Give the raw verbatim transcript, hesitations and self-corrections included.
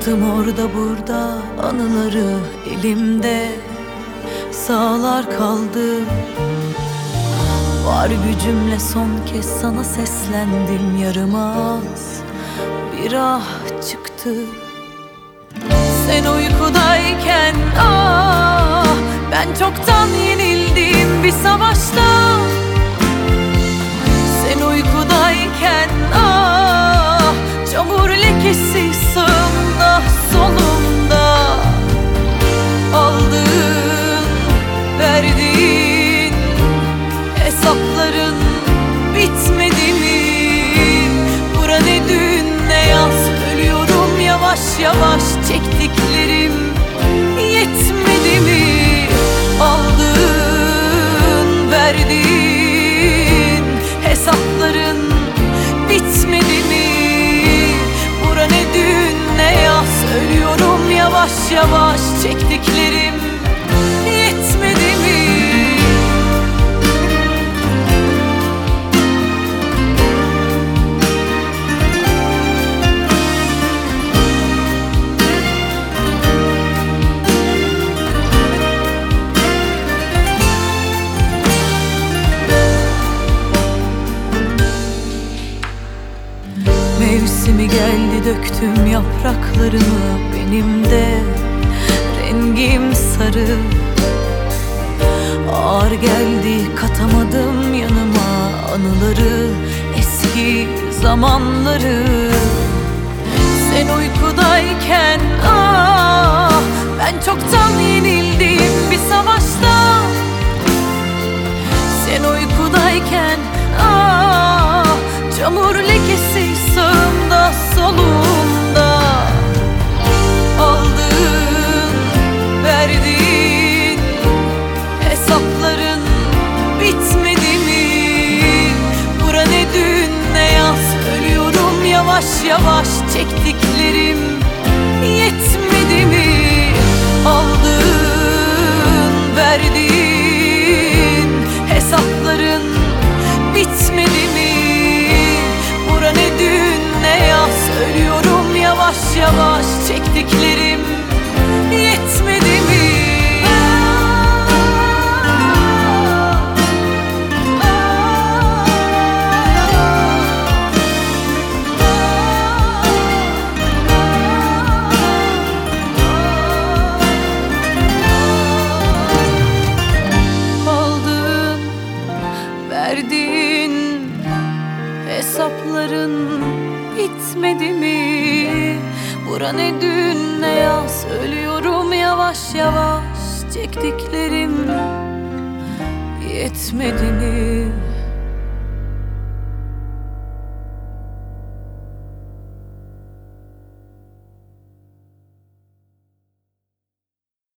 Attım orada burada anıları elimde, sağlar kaldı. Var gücümle son kez sana seslendim, yarım ağız bir ah çıktı. Sen uykudayken ah, ben çoktan yenildim bir savaşta. Sen uykudayken ah, çamur lekesi sağımda solumda. Aldığın, verdiğin hesapların bitmedi mi? Bura ne dün ne yaz, ölüyorum yavaş yavaş. Çektiklerim yetmedi mi? Aldığın, verdiğin hesapların bitmedi mi? Bura ne dün ne yaz, ölüyorum yavaş yavaş. Çektiklerim yetmedi mi? Mevsimi geldi, döktüm yapraklarımı, benim de rengim sarı. Ağır geldi, katamadım yanıma anıları, eski zamanları. Sen uykudayken ah, ben çoktan yenildim bir savaşta. Sen uykudayken ah, çamur lekesi sağımda solumda. Aldığın, verdiğin hesapların bitmedi mi? Bura ne dün ne yaz, ölüyorum yavaş yavaş. Çektiklerim yetmedi mi? Aldığın, verdiğin hesapların bitmedi mi? Bura ne dün ne yaz, ölüyorum yavaş yavaş. Çektiklerim yetmedi mi? Aldığın, verdiğin hesapların bitmedi mi? Bura ne dün ne yaz, ölüyorum yavaş yavaş. Çektiklerim yetmedi mi?